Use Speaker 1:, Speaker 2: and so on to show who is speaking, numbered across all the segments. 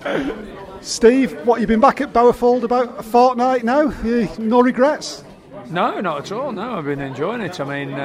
Speaker 1: Steve, what, you've been back at Bowerfold about a fortnight now? No regrets?
Speaker 2: No, not at all. No, I've been enjoying it. I mean,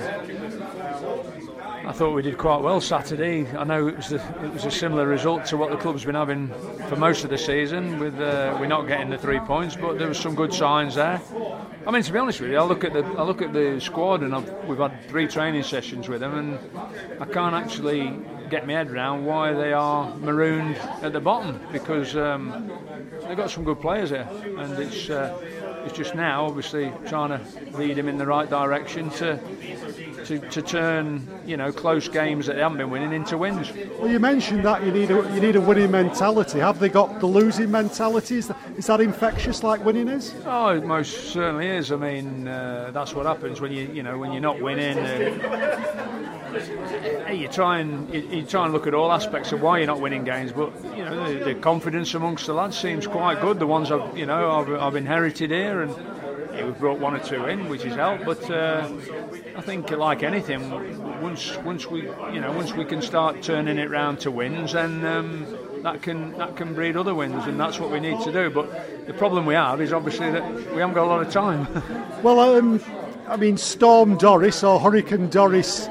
Speaker 2: I thought we did quite well Saturday. I know it was a similar result to what the club's been having for most of the season, with we're not getting the 3 points, but there was some good signs there. I mean, to be honest with you, I look at the squad, and we've had 3 training sessions with them, and I can't actually get my head around why they are marooned at the bottom, because they've got some good players here, and it's just now obviously trying to lead them in the right direction to turn, close games that they haven't been winning into wins.
Speaker 1: Well, you mentioned that you need a winning mentality. Have they got the losing mentality? Is that infectious like winning is?
Speaker 2: Oh, it most certainly is. I mean, that's what happens when when you're not winning. You try and look at all aspects of why you're not winning games, but the confidence amongst the lads seems quite good. The ones I've inherited here, and we've brought 1 or 2 in, which has helped. But I think, like anything, once we can start turning it round to wins, then that can breed other wins, and that's what we need to do. But the problem we have is obviously that we haven't got a lot of time.
Speaker 1: Well, I mean, Storm Doris or Hurricane Doris.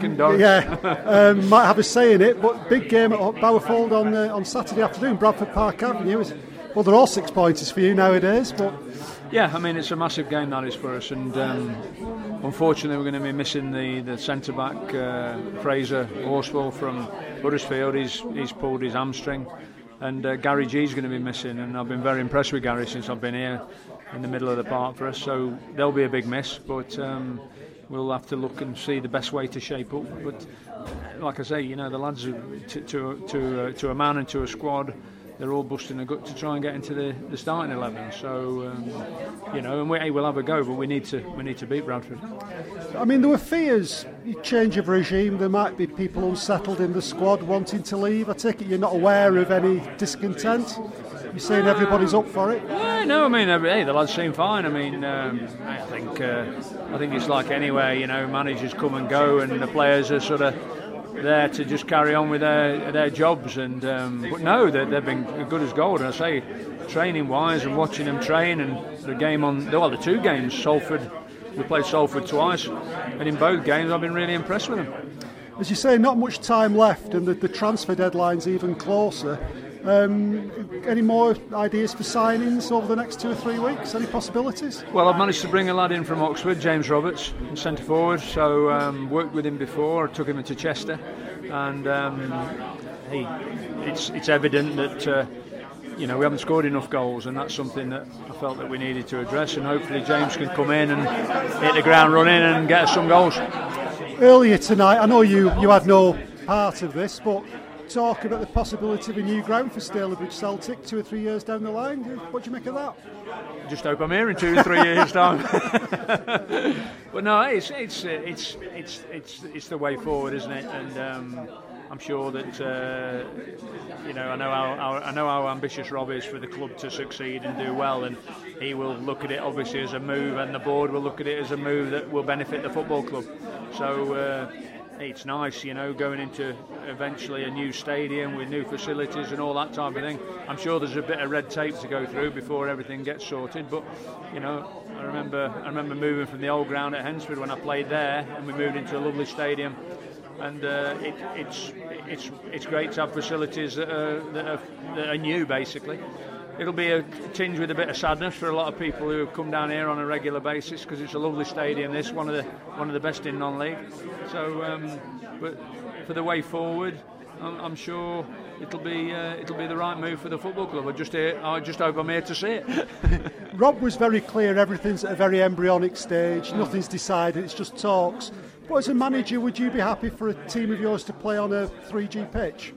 Speaker 1: Yeah, might have a say in it, but big game at Bowerfold on Saturday afternoon, Bradford Park Avenue. Well, they're all 6 pointers for you nowadays, but...
Speaker 2: Yeah, I mean, it's a massive game that is for us, and unfortunately we're going to be missing the centre-back, Fraser Horsfall from Huddersfield. He's pulled his hamstring, and Gary G's going to be missing, and I've been very impressed with Gary since I've been here in the middle of the park for us, so there'll be a big miss, but we'll have to look and see the best way to shape up. But like I say, the lads to a man and to a squad, they're all busting a gut to try and get into the starting 11. So and we'll have a go, but we need to beat Bradford.
Speaker 1: I mean, there were fears, change of regime. There might be people unsettled in the squad wanting to leave. I take it you're not aware of any discontent. You're saying everybody's up for it?
Speaker 2: Yeah, no, I mean, the lads seem fine. I mean, I think it's like anywhere, managers come and go, and the players are sort of there to just carry on with their jobs. And but no, they've been good as gold. And I say, training wise and watching them train, and the 2 games, Salford, we played Salford twice, and in both games I've been really impressed with them.
Speaker 1: As you say, not much time left, and the transfer deadline's even closer. Any more ideas for signings over the next 2 or 3 weeks? Any possibilities?
Speaker 2: Well, I've managed to bring a lad in from Oxford, James Roberts, centre forward. So worked with him before. I took him into Chester, and it's evident that we haven't scored enough goals, and that's something that I felt that we needed to address. And hopefully James can come in and hit the ground running and get us some goals.
Speaker 1: Earlier tonight, I know you had no part of this, but talk about the possibility of a new ground for Stalybridge Celtic 2 or 3 years down the line. What do you make of that?
Speaker 2: Just hope I'm here in 2 or 3 years' time. But no, it's the way forward, isn't it? And I'm sure that I know how ambitious Rob is for the club to succeed and do well, and he will look at it obviously as a move, and the board will look at it as a move that will benefit the football club. So. It's nice, going into eventually a new stadium with new facilities and all that type of thing. I'm sure there's a bit of red tape to go through before everything gets sorted, but I remember moving from the old ground at Hensford when I played there, and we moved into a lovely stadium, and it's great to have facilities that are new, basically. It'll be a tinge with a bit of sadness for a lot of people who have come down here on a regular basis, because it's a lovely stadium. This one of the best in non-league. So, but for the way forward, I'm sure it'll be the right move for the football club. I just hope I'm here to see it.
Speaker 1: Rob was very clear. Everything's at a very embryonic stage. Nothing's decided. It's just talks. But as a manager, would you be happy for a team of yours to play on a 3G pitch?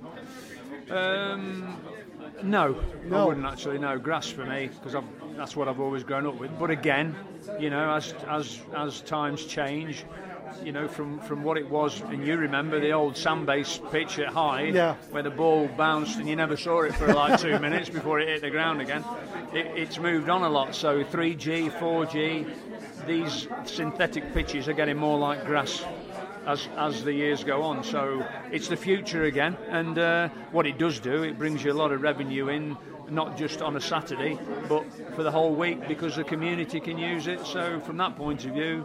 Speaker 2: No, I wouldn't actually. No, grass for me, because that's what I've always grown up with. But again, as times change, from what it was, and you remember the old sand-based pitch at Hyde, where the ball bounced and you never saw it for like 2 minutes before it hit the ground again. It's moved on a lot. So 3G, 4G, these synthetic pitches are getting more like grass as the years go on. So it's the future again, and what it does do, it brings you a lot of revenue in, not just on a Saturday, but for the whole week, because the community can use it. So from that point of view,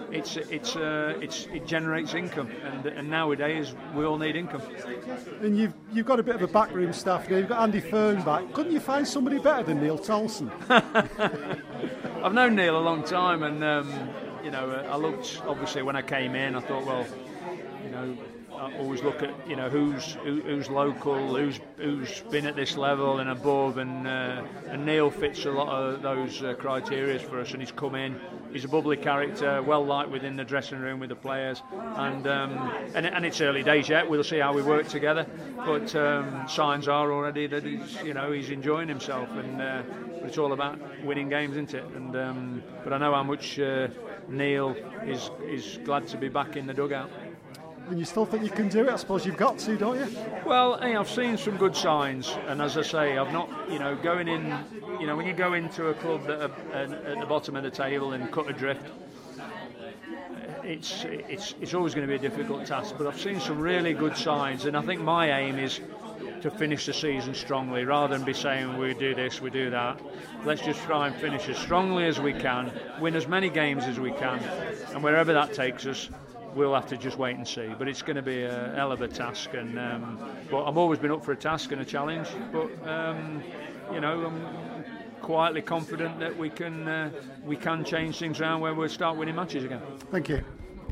Speaker 2: it generates income, and nowadays we all need income.
Speaker 1: And you've got a bit of a backroom staff now. You've got Andy Fern back. Couldn't you find somebody better than Neil Tolson?
Speaker 2: I've known Neil a long time, and I looked, obviously when I came in, I thought, well, I always look at who's local, who's been at this level and above, and Neil fits a lot of those criteria for us, and he's come in. He's a bubbly character, well liked within the dressing room with the players, and it's early days yet. We'll see how we work together, but signs are already that he's enjoying himself, and but it's all about winning games, isn't it? And but I know how much Neil is glad to be back in the dugout.
Speaker 1: And you still think you can do it? I suppose you've got to, don't you?
Speaker 2: Well, I've seen some good signs, and as I say, I've not, going in, when you go into a club that are at the bottom of the table and cut adrift, it's always going to be a difficult task. But I've seen some really good signs, and I think my aim is to finish the season strongly, rather than be saying we do this, we do that. Let's just try and finish as strongly as we can, win as many games as we can, and wherever that takes us, we'll have to just wait and see. But it's going to be a hell of a task, and but I've always been up for a task and a challenge. But I'm quietly confident that we can change things around where we'll start winning matches again.
Speaker 1: Thank you.